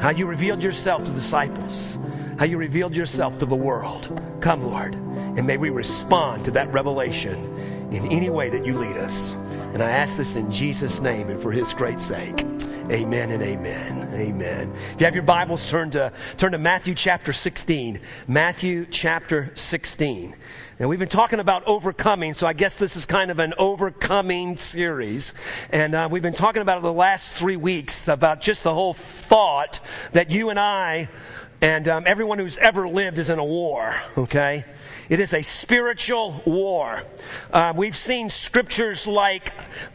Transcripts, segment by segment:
how you revealed yourself to the disciples, how you revealed yourself to the world. Come, Lord, and may we respond to that revelation in any way that you lead us. And I ask this in Jesus' name and for his great sake. Amen and amen. Amen. If you have your Bibles, turn to Matthew chapter 16. Matthew chapter 16. Now, we've been talking about overcoming, so I guess this is kind of an overcoming series. And we've been talking about it the last 3 weeks, about just the whole thought that you and I and everyone who's ever lived is in a war, okay? It is a spiritual war. We've seen scriptures like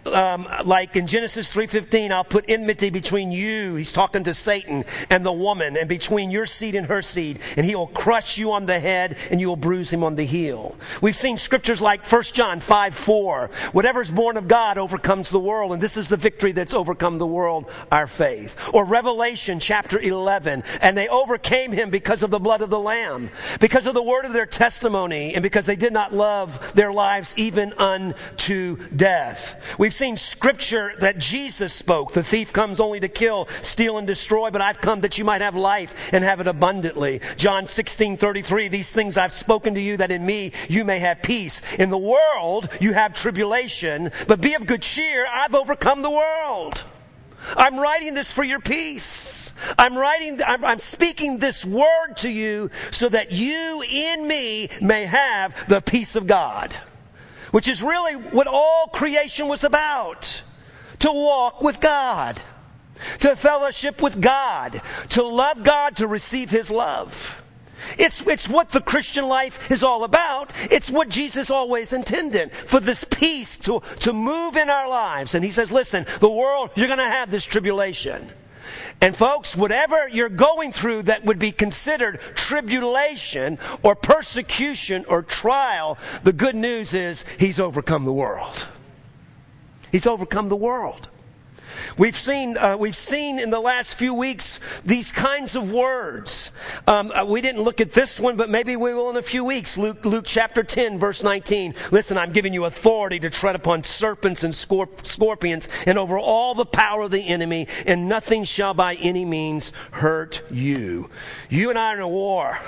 in Genesis 3:15, I'll put enmity between you, he's talking to Satan, and the woman, and between your seed and her seed, and he will crush you on the head, and you will bruise him on the heel. We've seen scriptures like 1 John 5:4, whatever is born of God overcomes the world, and this is the victory that's overcome the world, our faith. Or Revelation chapter 11, and they overcame him because of the blood of the Lamb, because of the word of their testimony, and because they did not love their lives even unto death. We've seen scripture that Jesus spoke. The thief comes only to kill, steal, and destroy, but I've come that you might have life and have it abundantly. John 16:33, these things I've spoken to you, that in me you may have peace. In the world you have tribulation, but be of good cheer, I've overcome the world. I'm writing this for your peace. I'm speaking this word to you so that you in me may have the peace of God, which is really what all creation was about. To walk with God, to fellowship with God, to love God, to receive his love. It's what the Christian life is all about. It's what Jesus always intended, for this peace to move in our lives. And he says, listen, the world, you're going to have this tribulation. And folks, whatever you're going through that would be considered tribulation or persecution or trial, the good news is he's overcome the world. He's overcome the world. We've seen in the last few weeks these kinds of words. We didn't look at this one, but maybe we will in a few weeks. Luke chapter 10, verse 19. Listen, I'm giving you authority to tread upon serpents and scorpions and over all the power of the enemy, and nothing shall by any means hurt you. You and I are in a war.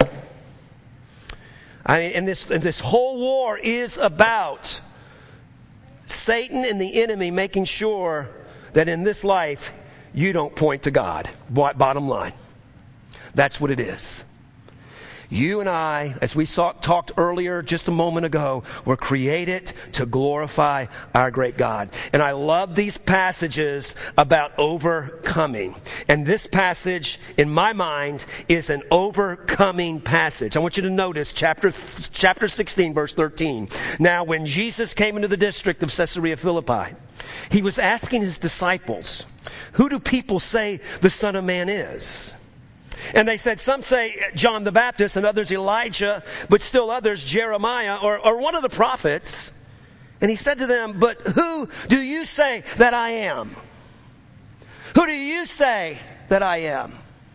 And this whole war is about Satan and the enemy making sure that in this life, you don't point to God. Bottom line. That's what it is. You and I, as we talked earlier just a moment ago, were created to glorify our great God. And I love these passages about overcoming. And this passage, in my mind, is an overcoming passage. I want you to notice chapter 16, verse 13. Now, when Jesus came into the district of Caesarea Philippi, he was asking his disciples, who do people say the Son of Man is? And they said, some say John the Baptist, and others Elijah, but still others Jeremiah or one of the prophets. And he said to them, but who do you say that I am? Who do you say that I am?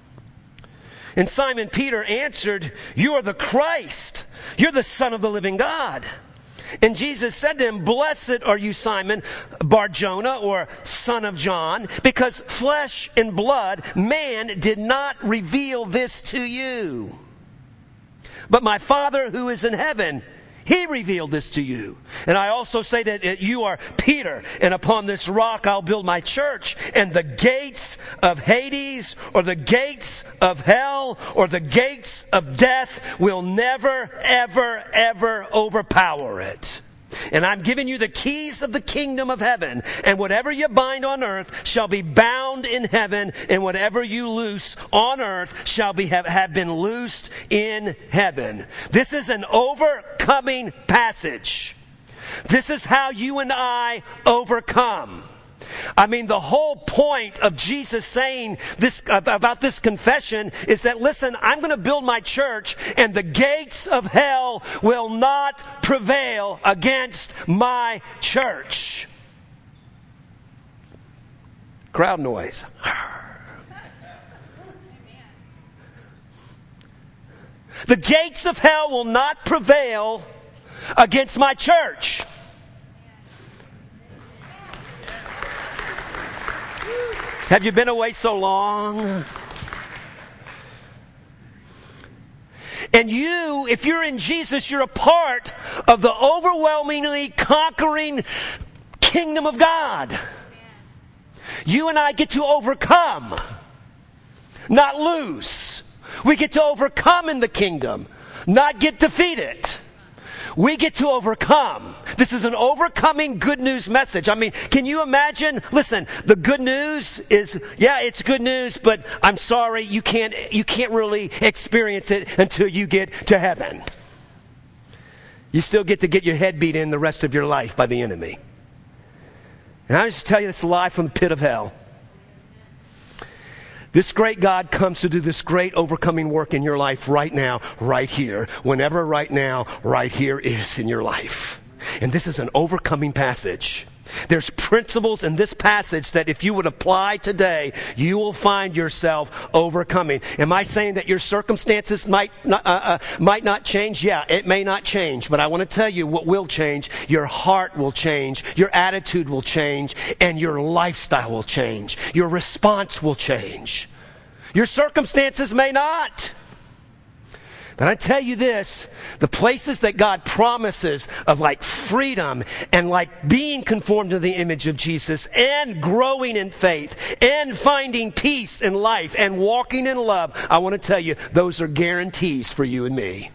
And Simon Peter answered, you are the Christ. You're the Son of the living God. And Jesus said to him, blessed are you, Simon Bar-Jonah, or son of John, because flesh and blood, man did not reveal this to you, but my Father who is in heaven, he revealed this to you. And I also say that you are Peter, and upon this rock I'll build my church, and the gates of Hades, or the gates of hell, or the gates of death will never, ever, ever overpower it. And I'm giving you the keys of the kingdom of heaven. And whatever you bind on earth shall be bound in heaven. And whatever you loose on earth shall have been loosed in heaven. This is an overcoming passage. This is how you and I overcome. I mean, the whole point of Jesus saying this about this confession is that, listen, I'm going to build my church, and the gates of hell will not prevail against my church. Crowd noise. The gates of hell will not prevail against my church. Have you been away so long? And you, if you're in Jesus, you're a part of the overwhelmingly conquering kingdom of God. You and I get to overcome, not lose. We get to overcome in the kingdom, not get defeated. We get to overcome. This is an overcoming good news message. I mean, can you imagine? Listen, the good news is, yeah, it's good news, but I'm sorry, you can't really experience it until you get to heaven. You still get to get your head beat in the rest of your life by the enemy. And I just tell you, it's a lie from the pit of hell. This great God comes to do this great overcoming work in your life right now, right here. Whenever right now, right here is in your life. And this is an overcoming passage. There's principles in this passage that if you would apply today, you will find yourself overcoming. Am I saying that your circumstances might not change? Yeah, it may not change. But I want to tell you what will change. Your heart will change. Your attitude will change. And your lifestyle will change. Your response will change. Your circumstances may not. But I tell you this, the places that God promises of like freedom and like being conformed to the image of Jesus and growing in faith and finding peace in life and walking in love, I want to tell you, those are guarantees for you and me.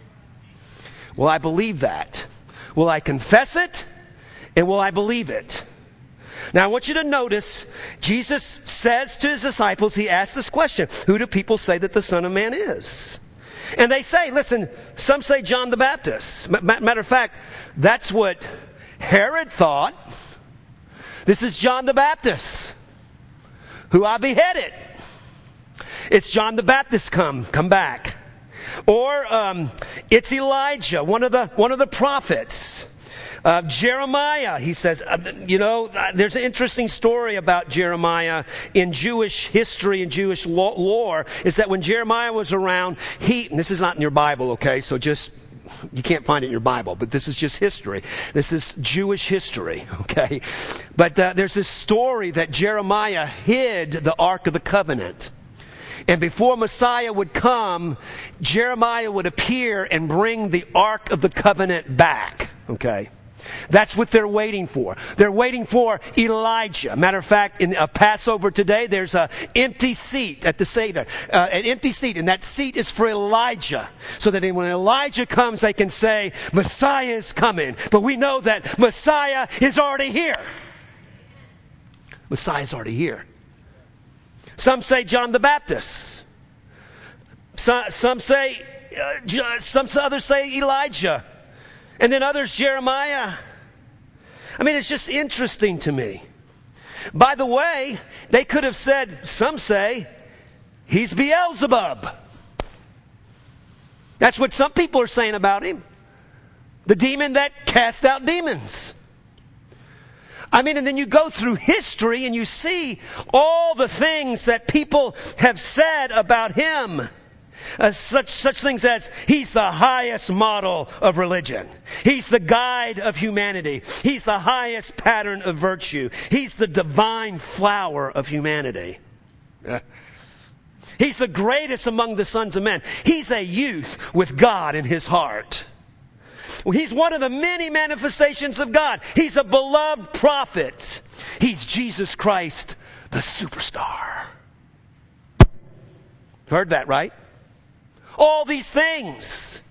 Will I believe that? Will I confess it? And will I believe it? Now I want you to notice, Jesus says to his disciples, he asks this question, who do people say that the Son of Man is? And they say, listen, some say John the Baptist. Matter of fact, that's what Herod thought. This is John the Baptist, who I beheaded. It's John the Baptist come back. Or it's Elijah, one of the prophets. Jeremiah, he says, there's an interesting story about Jeremiah in Jewish history and Jewish lore, is that when Jeremiah was around, and this is not in your Bible, okay, so you can't find it in your Bible, but this is just history. This is Jewish history, okay? But there's this story that Jeremiah hid the Ark of the Covenant. And before Messiah would come, Jeremiah would appear and bring the Ark of the Covenant back, okay? That's what they're waiting for. They're waiting for Elijah. Matter of fact, in a Passover today, there's an empty seat at the Seder. An empty seat, and that seat is for Elijah. So that when Elijah comes, they can say, Messiah is coming. But we know that Messiah is already here. Messiah is already here. Some say John the Baptist. Some say, some others say Elijah. And then others, Jeremiah. I mean, it's just interesting to me. By the way, they could have said, some say, he's Beelzebub. That's what some people are saying about him. The demon that cast out demons. I mean, and then you go through history and you see all the things that people have said about him. Such things as he's the highest model of religion. He's the guide of humanity. He's the highest pattern of virtue. He's the divine flower of humanity. He's the greatest among the sons of men. He's a youth with God in his heart. He's one of the many manifestations of God. He's a beloved prophet. He's Jesus Christ, the superstar. Heard that, right? All these things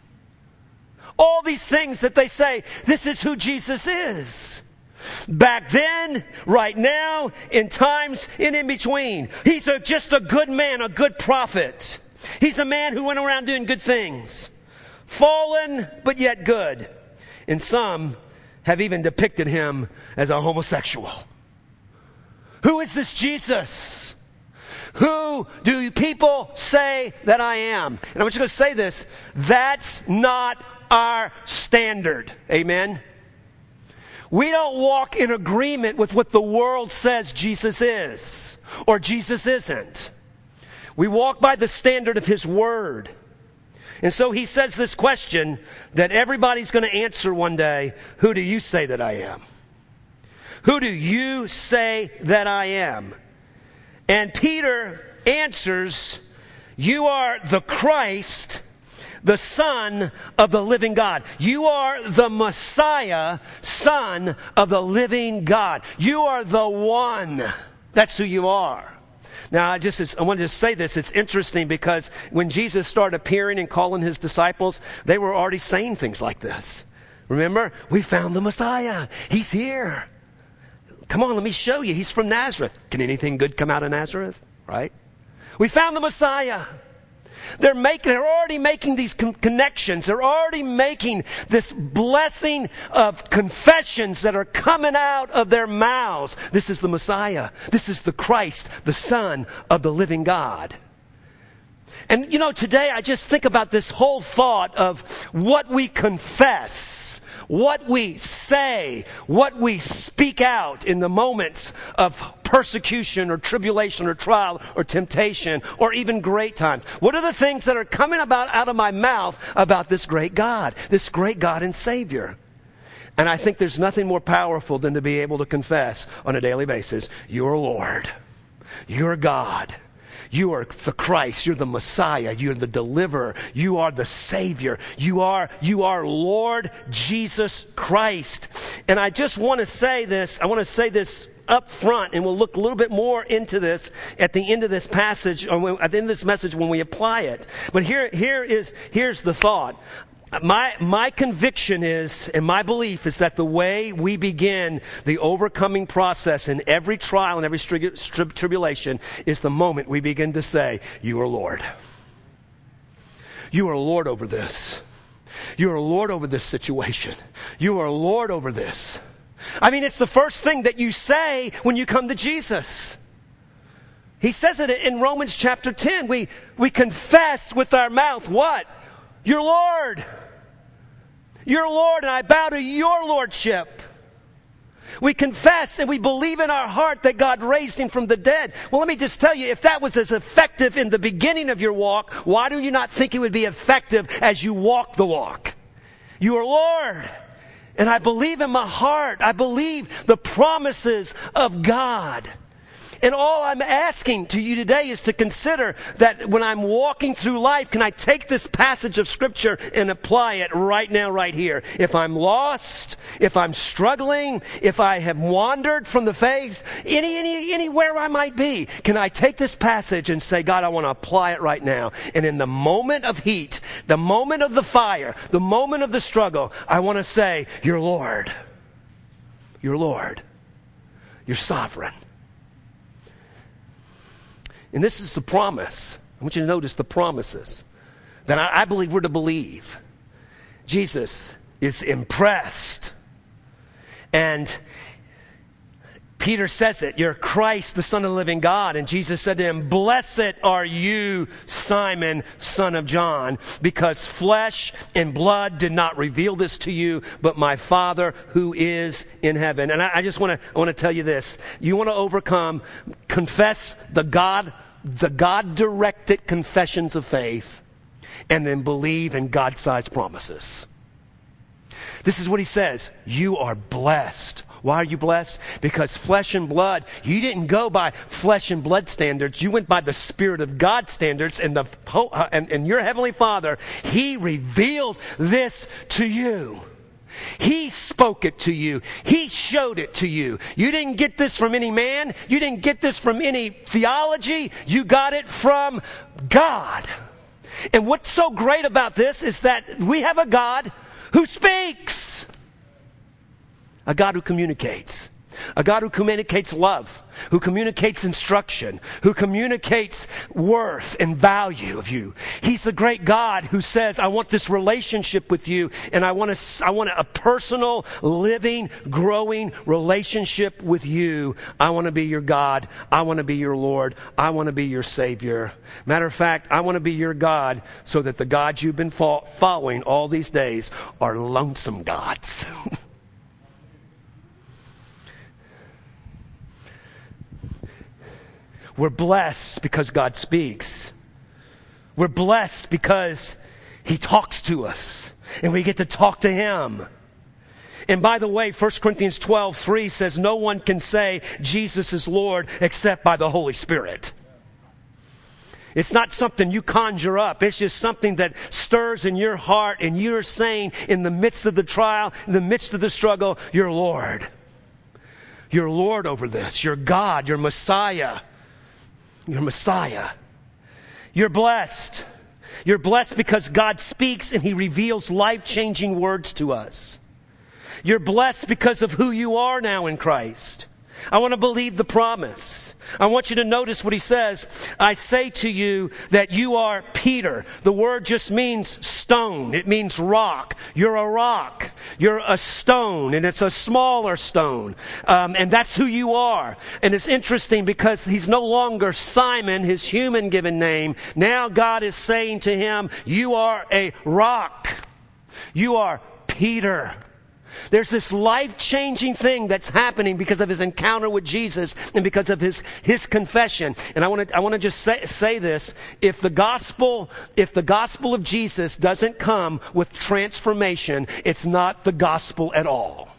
that they say, this is who Jesus is. Back then, right now, in times in between. He's just a good man, a good prophet. He's a man who went around doing good things. Fallen, but yet good. And some have even depicted him as a homosexual. Who is this Jesus? Who do people say that I am? And I'm just going to say this. That's not our standard. Amen? We don't walk in agreement with what the world says Jesus is or Jesus isn't. We walk by the standard of his word. And so he says this question that everybody's going to answer one day. Who do you say that I am? Who do you say that I am? And Peter answers, you are the Christ, the Son of the living God. You are the Messiah, Son of the living God. You are the one. That's who you are. Now, I want to say this. It's interesting because when Jesus started appearing and calling his disciples, they were already saying things like this. Remember? We found the Messiah. He's here. Come on, let me show you. He's from Nazareth. Can anything good come out of Nazareth? Right? We found the Messiah. They're already making these connections. They're already making this blessing of confessions that are coming out of their mouths. This is the Messiah. This is the Christ, the Son of the living God. And today I just think about this whole thought of what we confess, what we say, what we speak out in the moments of persecution or tribulation or trial or temptation or even great times. What are the things that are coming out of my mouth about this great God and Savior? And I think there's nothing more powerful than to be able to confess on a daily basis, you're Lord, you're God. You are the Christ. You're the Messiah. You're the deliverer. You are the Savior. You are Lord Jesus Christ. And I just want to say this. I want to say this up front, and we'll look a little bit more into this at the end of this passage, or at the end of this message when we apply it. But here's the thought. My conviction is, and my belief is that the way we begin the overcoming process in every trial and every tribulation is the moment we begin to say, you are Lord. You are Lord over this. You are Lord over this situation. You are Lord over this. I mean, it's the first thing that you say when you come to Jesus. He says it in Romans chapter 10. We confess with our mouth what? You're Lord. You're Lord, and I bow to your lordship. We confess and we believe in our heart that God raised him from the dead. Well, let me just tell you, if that was as effective in the beginning of your walk, why do you not think it would be effective as you walk the walk? You are Lord. And I believe in my heart. I believe the promises of God. And all I'm asking to you today is to consider that when I'm walking through life, can I take this passage of Scripture and apply it right now, right here? If I'm lost, if I'm struggling, if I have wandered from the faith, anywhere I might be, can I take this passage and say, God, I want to apply it right now. And in the moment of heat, the moment of the fire, the moment of the struggle, I want to say, you're Lord. You're Lord. You're sovereign. And this is the promise. I want you to notice the promises that I believe we're to believe. Jesus is impressed. And Peter says it, you're Christ, the Son of the living God. And Jesus said to him, blessed are you, Simon, son of John, because flesh and blood did not reveal this to you, but my Father who is in heaven. And I just want to tell you this. You want to overcome, confess the God-directed confessions of faith, and then believe in God-sized promises. This is what he says. You are blessed. Why are you blessed? Because flesh and blood, you didn't go by flesh and blood standards. You went by the Spirit of God standards, and your Heavenly Father, He revealed this to you. He spoke it to you. He showed it to you. You didn't get this from any man. You didn't get this from any theology. You got it from God. And what's so great about this is that we have a God who speaks. A God who communicates. A God who communicates love, who communicates instruction, who communicates worth and value of you. He's the great God who says, I want this relationship with you, and I want a personal, living, growing relationship with you. I want to be your God. I want to be your Lord. I want to be your Savior. Matter of fact, I want to be your God so that the gods you've been following all these days are lonesome gods. We're blessed because God speaks. We're blessed because He talks to us, and we get to talk to Him. And by the way, 1 Corinthians 12:3 says, no one can say Jesus is Lord except by the Holy Spirit. It's not something you conjure up. It's just something that stirs in your heart, and you're saying in the midst of the trial, in the midst of the struggle, you're Lord. You're Lord over this. You're God. You're Messiah. You're Messiah. You're blessed. You're blessed because God speaks and He reveals life-changing words to us. You're blessed because of who you are now in Christ. I want to believe the promise. I want you to notice what He says. I say to you that you are Peter. The word just means stone. It means rock. You're a rock. You're a stone, and it's a smaller stone. And that's who you are. And it's interesting because he's no longer Simon, his human given name. Now God is saying to him, you are a rock. You are Peter. There's this life-changing thing that's happening because of his encounter with Jesus and because of his confession. And I want to just say this. If the gospel of Jesus doesn't come with transformation, it's not the gospel at all.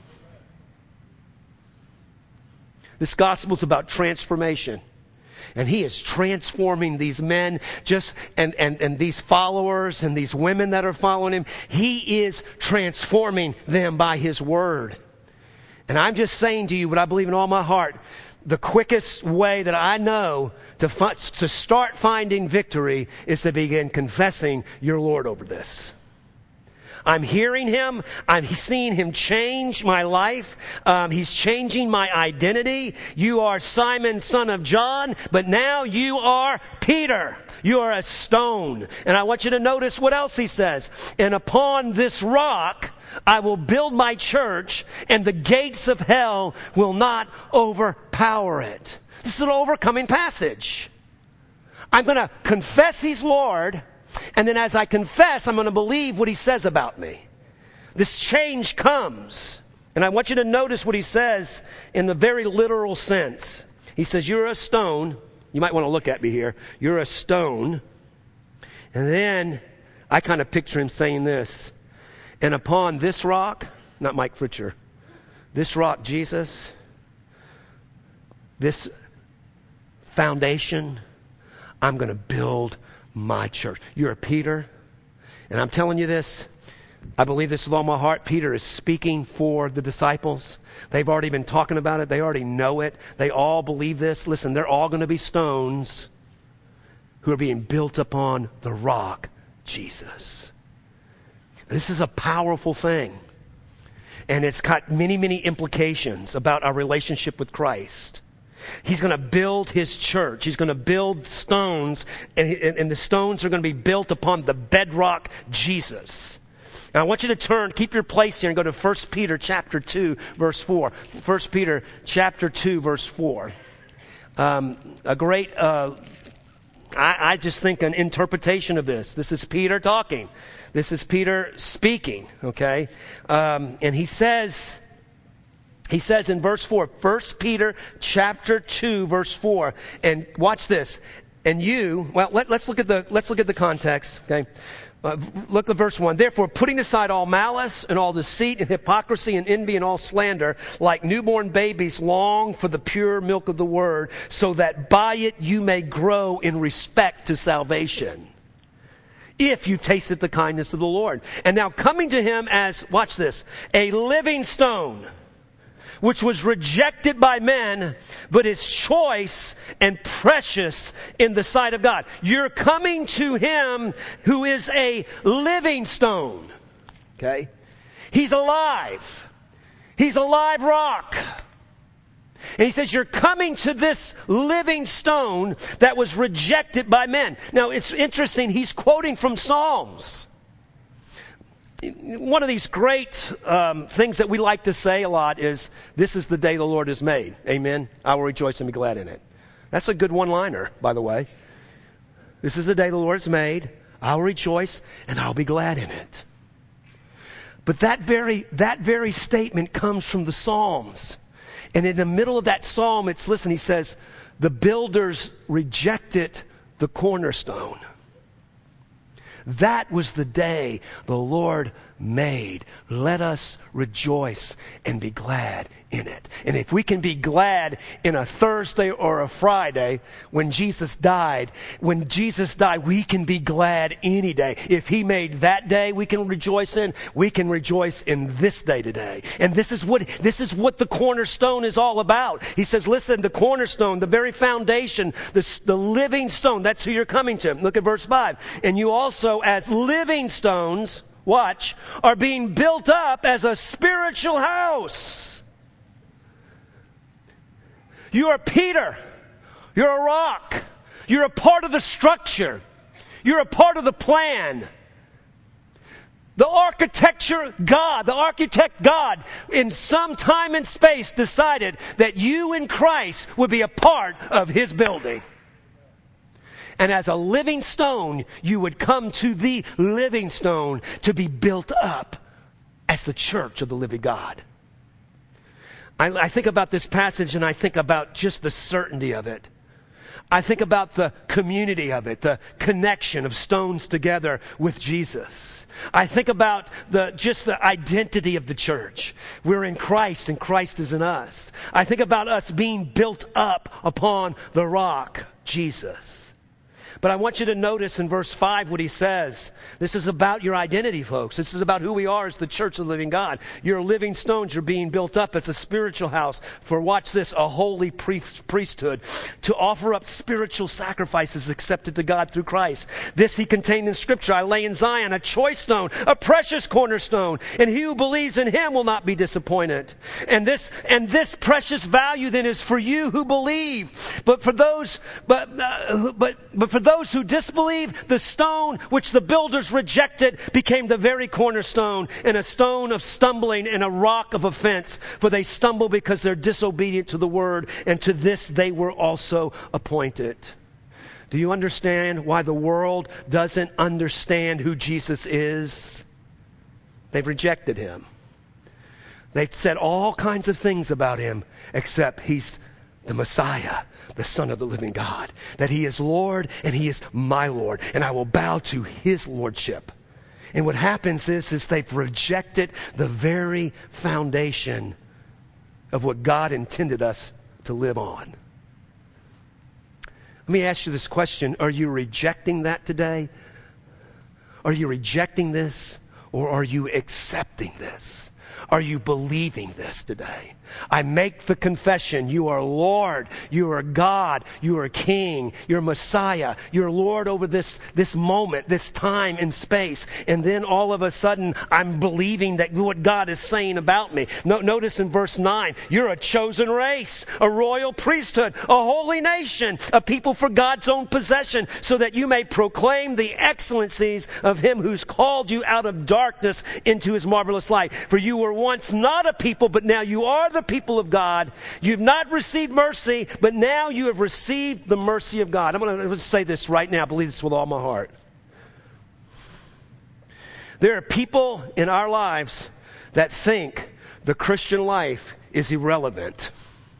This gospel is about transformation. And He is transforming these men and these followers and these women that are following Him. He is transforming them by His word. And I'm just saying to you what I believe in all my heart. The quickest way that I know to start finding victory is to begin confessing your Lord over this. I'm hearing Him. I'm seeing Him change my life. He's changing my identity. You are Simon, son of John, but now you are Peter. You are a stone. And I want you to notice what else He says. And upon this rock I will build my church, and the gates of hell will not overpower it. This is an overcoming passage. I'm going to confess He's Lord. And then as I confess, I'm going to believe what He says about me. This change comes. And I want you to notice what He says in the very literal sense. He says, you're a stone. You might want to look at me here. You're a stone. And then I kind of picture Him saying this. And upon this rock, not Mike Fritcher, this rock, Jesus, this foundation, I'm going to build my church. You're a Peter, and I'm telling you this, I believe this with all my heart. Peter is speaking for the disciples. They've already been talking about it. They already know it. They all believe this. Listen, they're all going to be stones who are being built upon the rock, Jesus. This is a powerful thing, and it's got many, many implications about our relationship with Christ. He's going to build His church. He's going to build stones, and the stones are going to be built upon the bedrock, Jesus. Now I want you to keep your place here and go to 1 Peter chapter 2, verse 4. 1 Peter chapter 2, verse 4. A great, I just think an interpretation of this. This is Peter talking. This is Peter speaking, okay? And he says in verse 4, 1 Peter chapter 2, verse 4, and watch this. And you, well, let's look at the context, okay? Look at verse 1. Therefore, putting aside all malice and all deceit and hypocrisy and envy and all slander, like newborn babies long for the pure milk of the word, so that by it you may grow in respect to salvation, if you tasted the kindness of the Lord. And now coming to Him as, watch this, a living stone, which was rejected by men, but is choice and precious in the sight of God. You're coming to Him who is a living stone. Okay? He's alive. He's a live rock. And He says, you're coming to this living stone that was rejected by men. Now, it's interesting. He's quoting from Psalms. One of these great things that we like to say a lot is, this is the day the Lord has made. Amen. I will rejoice and be glad in it. That's a good one-liner, by the way. This is the day the Lord has made. I will rejoice and I'll be glad in it. But that very statement comes from the Psalms. And in the middle of that psalm, he says, the builders rejected the cornerstone. That was the day the Lord made. Let us rejoice and be glad in it. And if we can be glad in a Thursday or a Friday when Jesus died, we can be glad any day. If he made that day we can rejoice in, we can rejoice in this day today. And this is what the cornerstone is all about. He says, listen, the cornerstone, the very foundation, the living stone, that's who you're coming to. Look at verse 5. And you also, as living stones, watch, are being built up as a spiritual house. You are Peter. You're a rock. You're a part of the structure. You're a part of the plan. The architect God, in some time and space decided that you in Christ would be a part of his building. And as a living stone, you would come to the living stone to be built up as the church of the living God. I think about this passage and I think about just the certainty of it. I think about the community of it, the connection of stones together with Jesus. I think about just the identity of the church. We're in Christ and Christ is in us. I think about us being built up upon the rock, Jesus. But I want you to notice in verse 5 what he says. This is about your identity, folks. This is about who we are as the church of the living God. You're living stones. You're being built up as a spiritual house for, watch this, a holy priesthood to offer up spiritual sacrifices accepted to God through Christ. This he contained in Scripture. I lay in Zion a choice stone, a precious cornerstone, and he who believes in him will not be disappointed. And this precious value then is for you who believe. But for those who disbelieve, the stone which the builders rejected became the very cornerstone, and a stone of stumbling and a rock of offense. For they stumble because they're disobedient to the word, and to this they were also appointed. Do you understand why the world doesn't understand who Jesus is? They've rejected him. They've said all kinds of things about him, except he's the Messiah, the Son of the living God, that he is Lord and he is my Lord, and I will bow to his lordship. And what happens is they've rejected the very foundation of what God intended us to live on. Let me ask you this question. Are you rejecting that today? Are you rejecting this, or are you accepting this? Are you believing this today? I make the confession, you are Lord, you are God, you are King, you're Messiah, you're Lord over this moment, this time and space. And then all of a sudden, I'm believing that what God is saying about me. Notice in verse 9, you're a chosen race, a royal priesthood, a holy nation, a people for God's own possession, so that you may proclaim the excellencies of him who's called you out of darkness into his marvelous light. For you were once not a people, but now you are the people of God. You've not received mercy, but now you have received the mercy of God. I'm going to say this right now. I believe this with all my heart. There are people in our lives that think the Christian life is irrelevant.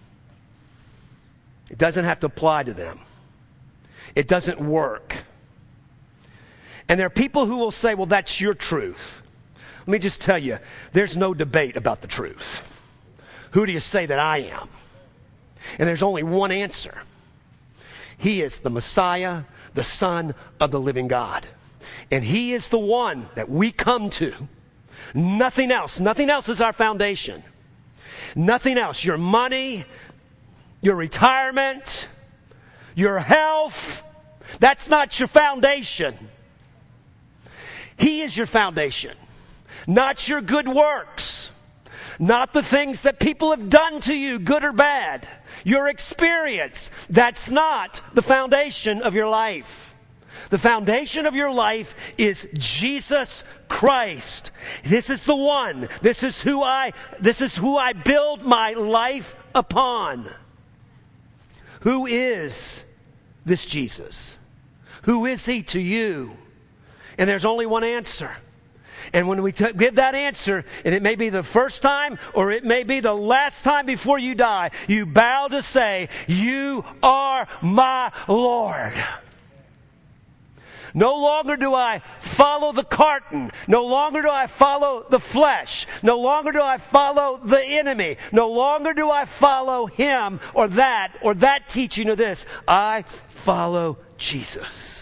It doesn't have to apply to them. It doesn't work. And there are people who will say, well, that's your truth. Let me just tell you, there's no debate about the truth. Who do you say that I am? And there's only one answer. He is the Messiah, the Son of the living God. And he is the one that we come to. Nothing else. Nothing else is our foundation. Nothing else. Your money, your retirement, your health, that's not your foundation. He is your foundation. Not your good works. Not the things that people have done to you, good or bad. Your experience. That's not the foundation of your life. The foundation of your life is Jesus Christ. This is the one. This is who I build my life upon. Who is this Jesus? Who is he to you? And there's only one answer. And when we give that answer, and it may be the first time or it may be the last time before you die, you bow to say, you are my Lord. No longer do I follow the carton. No longer do I follow the flesh. No longer do I follow the enemy. No longer do I follow him or that teaching or this. I follow Jesus.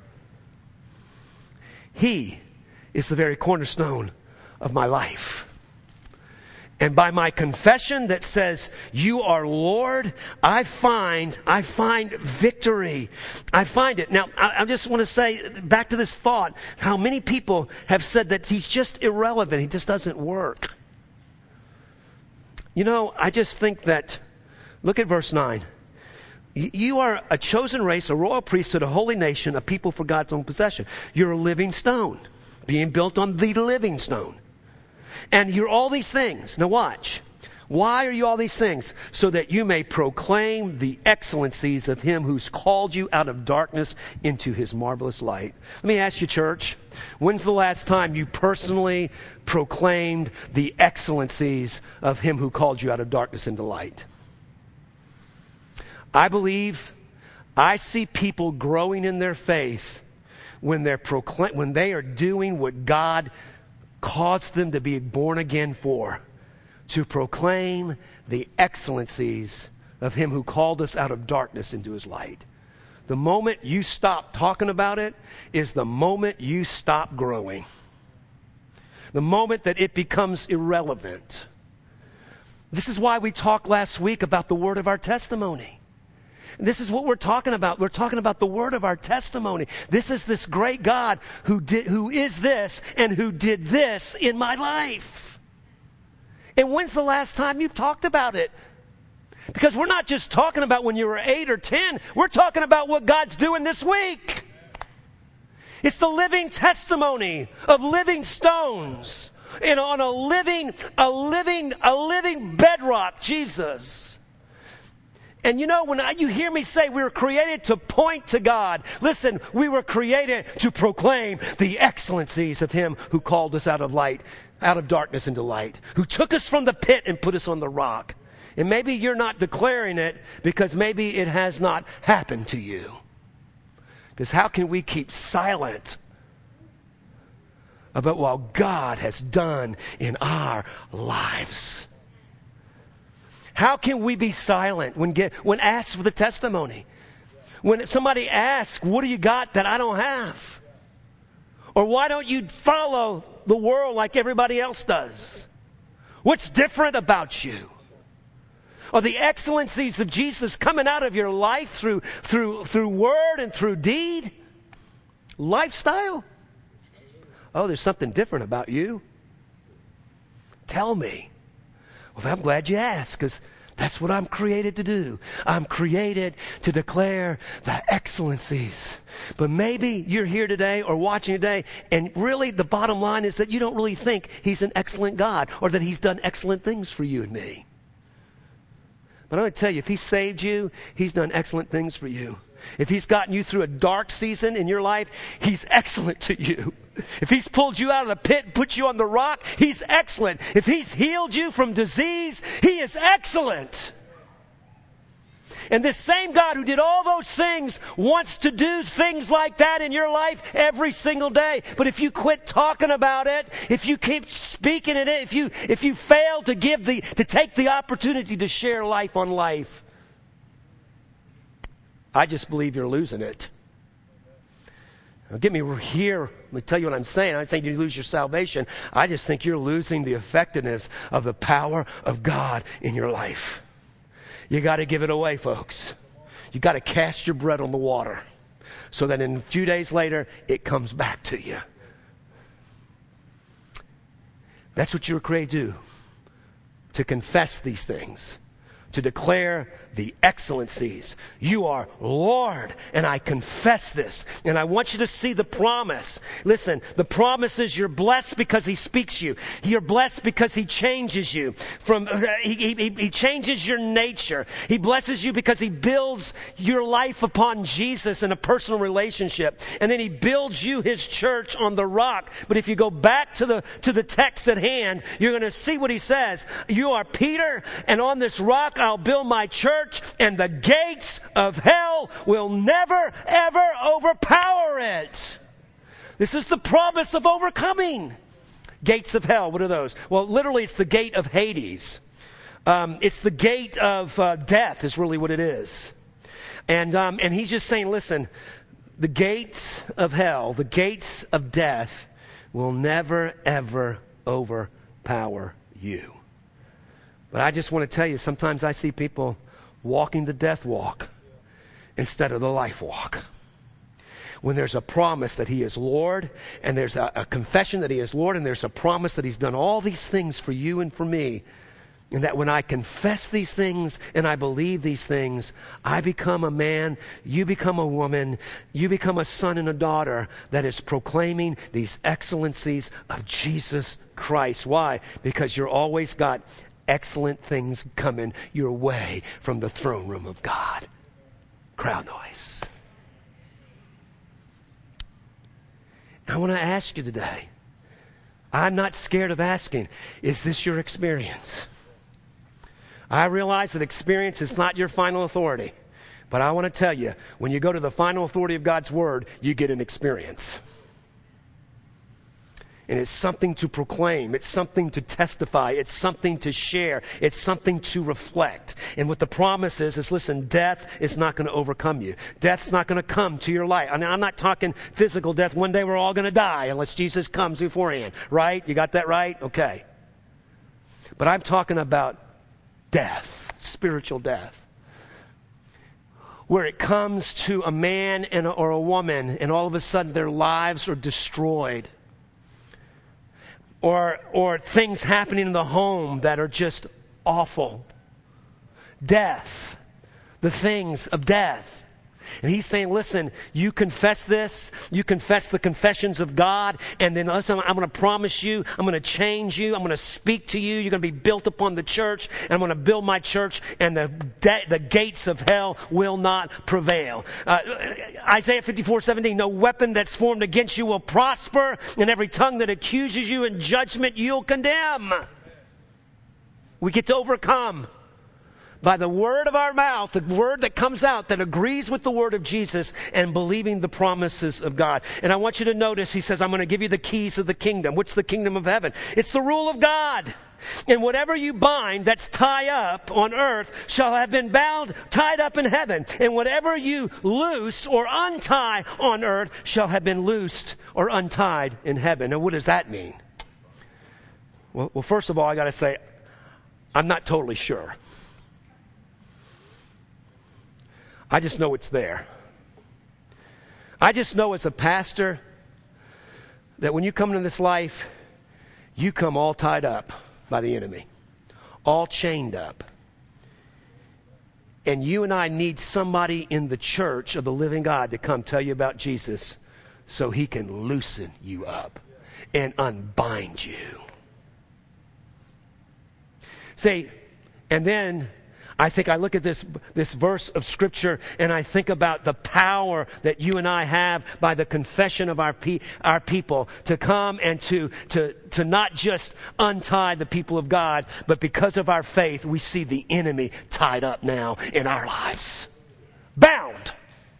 He is the very cornerstone of my life. And by my confession that says, you are Lord, I find victory. I find it. Now, I just want to say, back to this thought, how many people have said that he's just irrelevant. He just doesn't work. You know, I just think that, look at verse 9. You are a chosen race, a royal priesthood, a holy nation, a people for God's own possession. You're a living stone, being built on the living stone. And you're all these things. Now watch. Why are you all these things? So that you may proclaim the excellencies of him who's called you out of darkness into his marvelous light. Let me ask you, church, when's the last time you personally proclaimed the excellencies of him who called you out of darkness into light? I believe I see people growing in their faith when they are doing what God caused them to be born again for, to proclaim the excellencies of him who called us out of darkness into his light. The moment you stop talking about it is the moment you stop growing. The moment that it becomes irrelevant. This is why we talked last week about the word of our testimony. This is what we're talking about. We're talking about the word of our testimony. This is this great God who is this and who did this in my life. And when's the last time you've talked about it? Because we're not just talking about when you were 8 or 10. We're talking about what God's doing this week. It's the living testimony of living stones and on a living bedrock, Jesus. And you know, when you hear me say we were created to point to God, listen, we were created to proclaim the excellencies of him who called us out of darkness into light, who took us from the pit and put us on the rock. And maybe you're not declaring it because maybe it has not happened to you. Because how can we keep silent about what God has done in our lives? How can we be silent when asked for the testimony? When somebody asks, what do you got that I don't have? Or why don't you follow the world like everybody else does? What's different about you? Or the excellencies of Jesus coming out of your life through word and through deed? Lifestyle? Oh, there's something different about you. Tell me. Well, I'm glad you asked, because that's what I'm created to do. I'm created to declare the excellencies. But maybe you're here today or watching today, and really the bottom line is that you don't really think he's an excellent God or that he's done excellent things for you and me. But I'm going to tell you, if he saved you, he's done excellent things for you. If he's gotten you through a dark season in your life, he's excellent to you. If he's pulled you out of the pit and put you on the rock, he's excellent. If he's healed you from disease, he is excellent. And this same God who did all those things wants to do things like that in your life every single day. But if you quit talking about it, if you keep speaking in it, if you fail to take the opportunity to share life on life, I just believe you're losing it. Now, get me here. Let me tell you what I'm saying. I'm saying you lose your salvation. I just think you're losing the effectiveness of the power of God in your life. You got to give it away, folks. You got to cast your bread on the water so that in a few days later, it comes back to you. That's what you were created to do. To confess these things. To declare the excellencies. You are Lord, and I confess this. And I want you to see the promise. Listen, the promise is you're blessed because he speaks you. You're blessed because he changes you. He changes your nature. He blesses you because he builds your life upon Jesus in a personal relationship. And then he builds you, his church, on the rock. But if you go back to the text at hand, you're going to see what he says. You are Peter, and on this rock I'll build my church, and the gates of hell will never, ever overpower it. This is the promise of overcoming. Gates of hell, what are those? Well, literally it's the gate of Hades. It's the gate of death is really what it is. And he's just saying, listen, the gates of hell, the gates of death will never, ever overpower you. But I just want to tell you, sometimes I see people walking the death walk instead of the life walk. When there's a promise that he is Lord, and there's a confession that he is Lord, and there's a promise that he's done all these things for you and for me, and that when I confess these things and I believe these things, I become a man, you become a woman, you become a son and a daughter that is proclaiming these excellencies of Jesus Christ. Why? Because you're always got excellent things coming your way from the throne room of God. Crowd noise. I want to ask you today, I'm not scared of asking, is this your experience? I realize that experience is not your final authority, but I want to tell you, when you go to the final authority of God's Word, you get an experience. And it's something to proclaim. It's something to testify. It's something to share. It's something to reflect. And what the promise is listen, death is not going to overcome you. Death's not going to come to your life. I mean, I'm not talking physical death. One day we're all going to die unless Jesus comes beforehand. Right? You got that right? Okay. But I'm talking about death, spiritual death, where it comes to a man or a woman and all of a sudden their lives are destroyed, or things happening in the home that are just awful. Death, the things of death. And he's saying, listen, you confess this, you confess the confessions of God, and then listen, I'm going to promise you, I'm going to change you, I'm going to speak to you, you're going to be built upon the church, and I'm going to build my church, and the gates of hell will not prevail. Isaiah 54:17, no weapon that's formed against you will prosper, and every tongue that accuses you in judgment you'll condemn. We get to overcome by the word of our mouth, the word that comes out that agrees with the word of Jesus and believing the promises of God. And I want you to notice, he says, I'm going to give you the keys of the kingdom. What's the kingdom of heaven? It's the rule of God. And whatever you bind that's tied up on earth shall have been tied up in heaven. And whatever you loose or untie on earth shall have been loosed or untied in heaven. Now, what does that mean? Well, first of all, I got to say, I'm not totally sure. I just know it's there. I just know as a pastor that when you come into this life, you come all tied up by the enemy, all chained up. And you and I need somebody in the church of the living God to come tell you about Jesus so he can loosen you up and unbind you. See, and then I think I look at this verse of Scripture and I think about the power that you and I have by the confession of our people to come and to not just untie the people of God, but because of our faith, we see the enemy tied up now in our lives. Bound.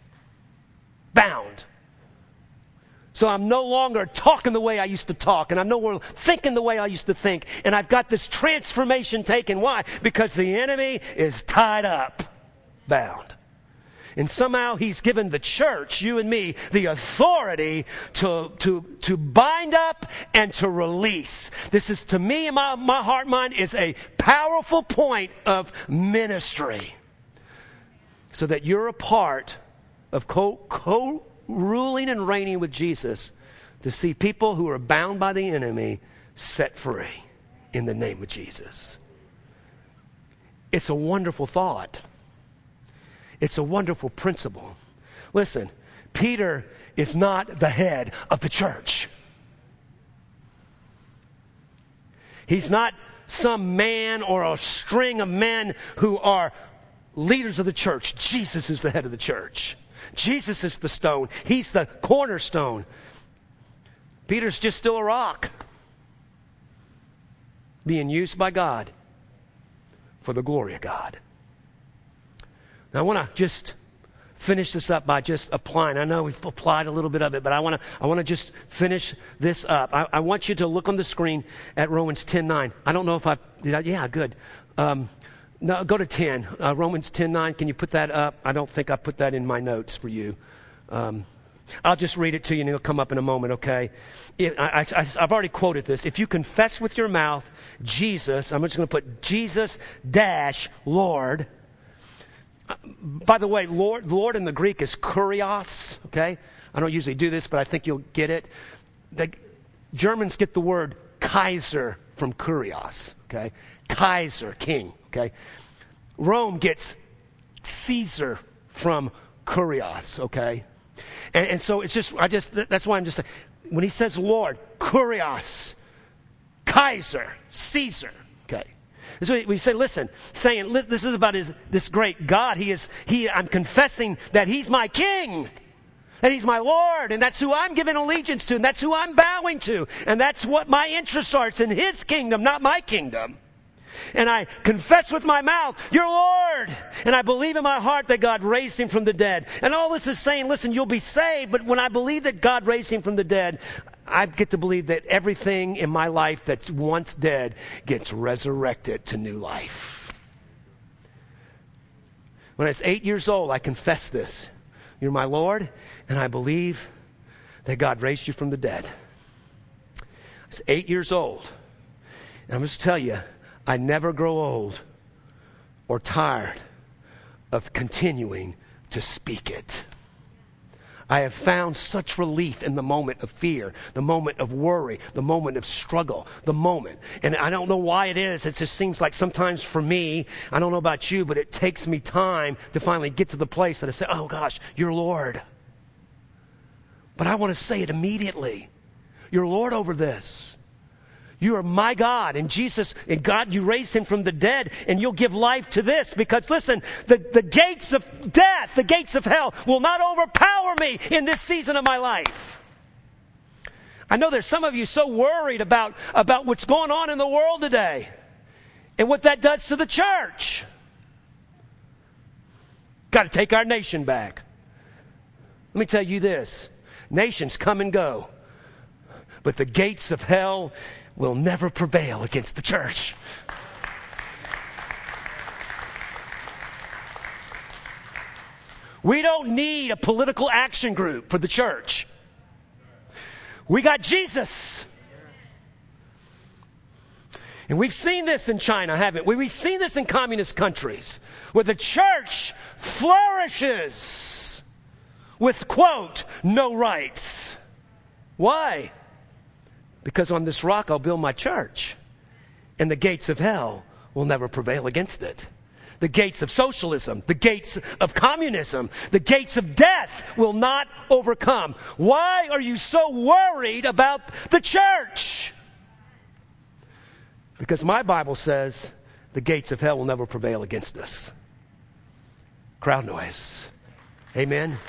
So I'm no longer talking the way I used to talk, and I'm no longer thinking the way I used to think, and I've got this transformation taken. Why? Because the enemy is tied up, bound. And somehow he's given the church, you and me, the authority to bind up and to release. This is, to me, in my heart mind, is a powerful point of ministry. So that you're a part of ruling and reigning with Jesus, to see people who are bound by the enemy set free in the name of Jesus. It's a wonderful thought. It's a wonderful principle. Listen, Peter is not the head of the church. He's not some man or a string of men who are leaders of the church. Jesus is the head of the church. Jesus is the stone. He's the cornerstone. Peter's just still a rock being used by God for the glory of God. Now I want to just finish this up by just applying. I know we've applied a little bit of it, but I want to just finish this up. I want you to look on the screen at Romans 10:9. I don't know if yeah, good. No, go to 10. Romans 10:9. Can you put that up? I don't think I put that in my notes for you. I'll just read it to you and it'll come up in a moment, okay? I've already quoted this. If you confess with your mouth Jesus, I'm just going to put Jesus Lord. By the way, Lord in the Greek is kurios, okay? I don't usually do this, but I think you'll get it. The Germans get the word Kaiser from kurios, okay? Kaiser, king, okay? Rome gets Caesar from kurios, okay? And so it's just, that's why I'm just saying, when he says Lord, kurios, Kaiser, Caesar, okay? So we say, listen, this is about this great God. I'm confessing that he's my king, that he's my Lord, and that's who I'm giving allegiance to, and that's who I'm bowing to, and that's what my interests are. It's in his kingdom, not my kingdom. And I confess with my mouth, you're Lord. And I believe in my heart that God raised him from the dead. And all this is saying, listen, you'll be saved, but when I believe that God raised him from the dead, I get to believe that everything in my life that's once dead gets resurrected to new life. When I was 8 years old, I confessed this. You're my Lord, and I believe that God raised you from the dead. I was 8 years old. And I'm just tell you, I never grow old or tired of continuing to speak it. I have found such relief in the moment of fear, the moment of worry, the moment of struggle, the moment. And I don't know why it is. It just seems like sometimes for me, I don't know about you, but it takes me time to finally get to the place that I say, oh gosh, you're Lord. But I want to say it immediately. You're Lord over this. You are my God, and Jesus, and God, you raised him from the dead, and you'll give life to this. Because listen, the gates of death, the gates of hell will not overpower me in this season of my life. I know there's some of you so worried about what's going on in the world today and what that does to the church. Got to take our nation back. Let me tell you this. Nations come and go, but the gates of hell will never prevail against the church. We don't need a political action group for the church. We got Jesus. And we've seen this in China, haven't we? We've seen this in communist countries where the church flourishes with, quote, no rights. Why? Because on this rock I'll build my church, and the gates of hell will never prevail against it. The gates of socialism, the gates of communism, the gates of death will not overcome. Why are you so worried about the church? Because my Bible says the gates of hell will never prevail against us. Crowd noise. Amen.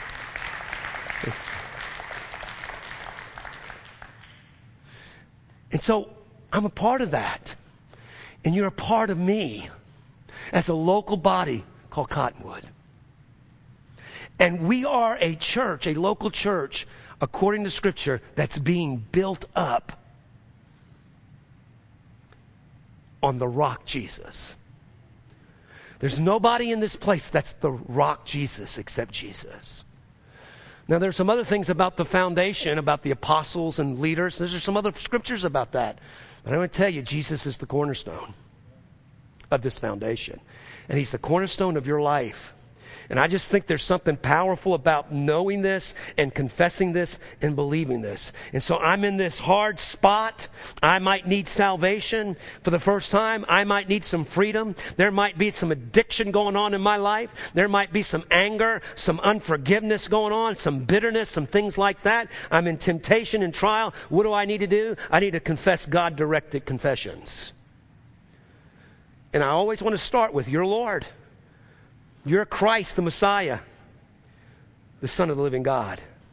And so I'm a part of that. And you're a part of me as a local body called Cottonwood. And we are a church, a local church, according to Scripture, that's being built up on the rock Jesus. There's nobody in this place that's the rock Jesus except Jesus. Now, there's some other things about the foundation, about the apostles and leaders. There's some other scriptures about that. But I want to tell you, Jesus is the cornerstone of this foundation. And he's the cornerstone of your life. And I just think there's something powerful about knowing this and confessing this and believing this. And so I'm in this hard spot. I might need salvation for the first time. I might need some freedom. There might be some addiction going on in my life. There might be some anger, some unforgiveness going on, some bitterness, some things like that. I'm in temptation and trial. What do I need to do? I need to confess God-directed confessions. And I always want to start with, your Lord. You're Christ, the Messiah, the Son of the living God.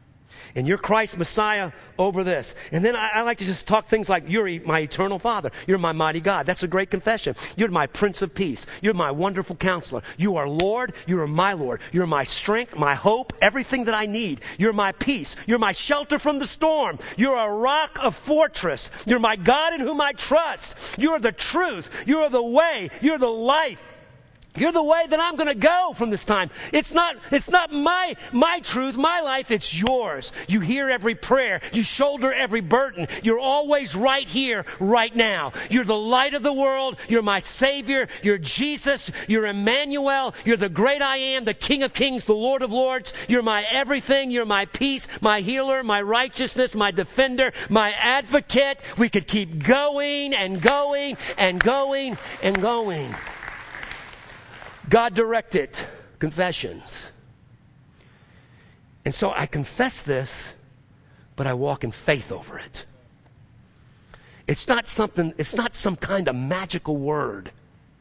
And you're Christ Messiah over this. And then I like to just talk things like, you're my eternal Father. You're my mighty God. That's a great confession. You're my Prince of Peace. You're my wonderful Counselor. You are Lord. You are my Lord. You're my strength, my hope, everything that I need. You're my peace. You're my shelter from the storm. You're a rock of fortress. You're my God in whom I trust. You're the truth. You're the way. You're the life. You're the way that I'm going to go from this time. It's not my truth, my life, it's yours. You hear every prayer. You shoulder every burden. You're always right here, right now. You're the light of the world. You're my Savior. You're Jesus. You're Emmanuel. You're the great I am, the King of Kings, the Lord of Lords. You're my everything. You're my peace, my healer, my righteousness, my defender, my advocate. We could keep going and going and going and going. God-directed confessions. And so I confess this, but I walk in faith over it. It's not some kind of magical word.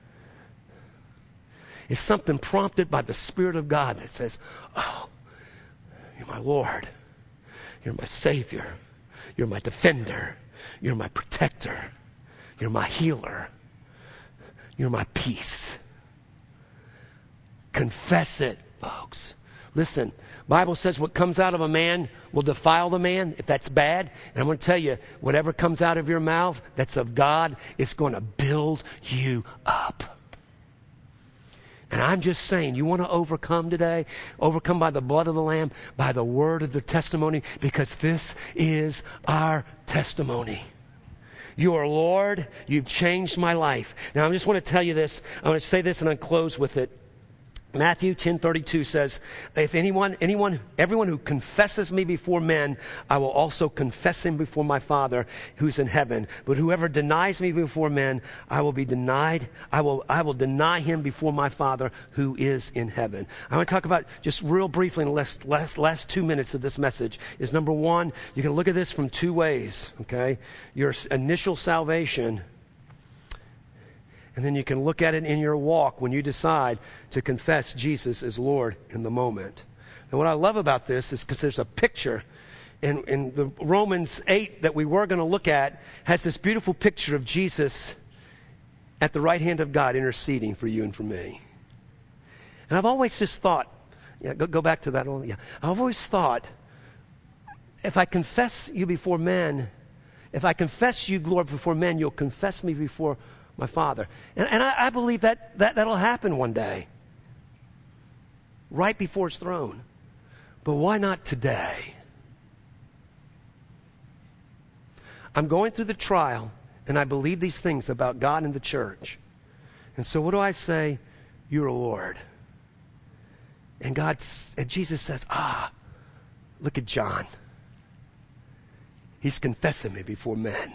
It's something prompted by the Spirit of God that says, oh, you're my Lord. You're my Savior. You're my defender. You're my protector. You're my healer. You're my peace. Confess it, folks. Listen, Bible says what comes out of a man will defile the man, if that's bad. And I'm going to tell you, whatever comes out of your mouth that's of God, it's going to build you up. And I'm just saying, you want to overcome today? Overcome by the blood of the Lamb, by the word of the testimony, because this is our testimony. You are Lord. You've changed my life. Now, I just want to tell you this. I want to say this and I'll close with it. Matthew 10:32 says, if everyone who confesses me before men, I will also confess him before my Father who's in heaven. But whoever denies me before men, I will deny him before my Father who is in heaven. I want to talk about, just real briefly in the last 2 minutes of this message, is number one, you can look at this from two ways, okay? Your initial salvation, and then you can look at it in your walk when you decide to confess Jesus as Lord in the moment. And what I love about this is because there's a picture in the Romans 8 that we were going to look at, has this beautiful picture of Jesus at the right hand of God interceding for you and for me. And I've always just thought, go back to that. I've always thought, if I confess you before men, if I confess you, Lord, before men, you'll confess me before my Father. And I believe that'll happen one day, right before his throne. But why not today? I'm going through the trial, and I believe these things about God and the church. And so what do I say? You're a Lord. And Jesus says, look at John. He's confessing me before men.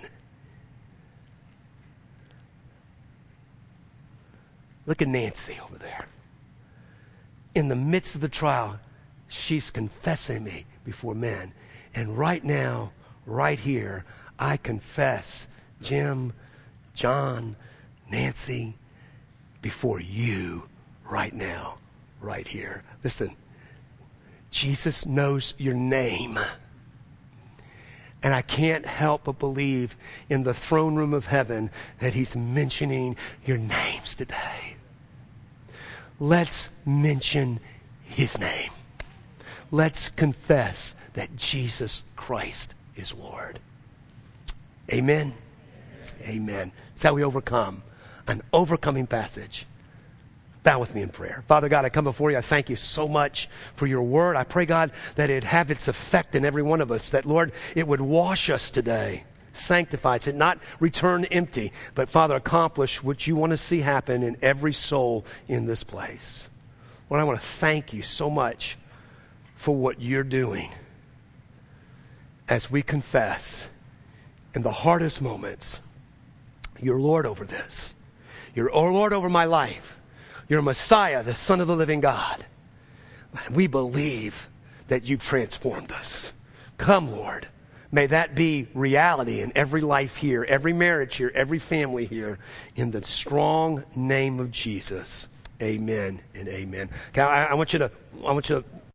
Look at Nancy over there. In the midst of the trial, she's confessing me before men. And right now, right here, I confess Jim, John, Nancy, before you right now, right here. Listen, Jesus knows your name. And I can't help but believe in the throne room of heaven that he's mentioning your names today. Let's mention his name. Let's confess that Jesus Christ is Lord. Amen. Amen. That's how we overcome. An overcoming passage. Bow with me in prayer. Father God, I come before you. I thank you so much for your word. I pray, God, that it'd have its effect in every one of us. That, Lord, it would wash us today. Sanctify us. It not return empty. But, Father, accomplish what you want to see happen in every soul in this place. Lord, I want to thank you so much for what you're doing as we confess in the hardest moments. You're Lord over this. You're Lord over my life. You're Messiah, the Son of the living God. And we believe that you've transformed us. Come, Lord. May that be reality in every life here, every marriage here, every family here. In the strong name of Jesus. Amen and amen. Okay, I want you to